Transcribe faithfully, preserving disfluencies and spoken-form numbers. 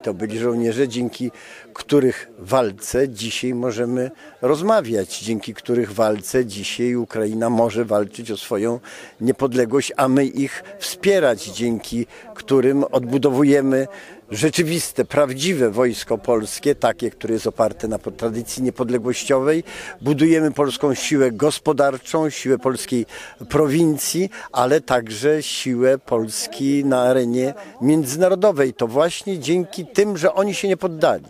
To byli żołnierze, dzięki których walce dzisiaj możemy rozmawiać, dzięki których walce dzisiaj Ukraina może walczyć o swoją niepodległość, a my ich wspierać, dzięki którym odbudowujemy rzeczywiste, prawdziwe wojsko polskie, takie, które jest oparte na tradycji niepodległościowej. Budujemy polską siłę gospodarczą, siłę polskiej prowincji, ale także siłę Polski na arenie międzynarodowej. To właśnie dzięki tym, że oni się nie poddali.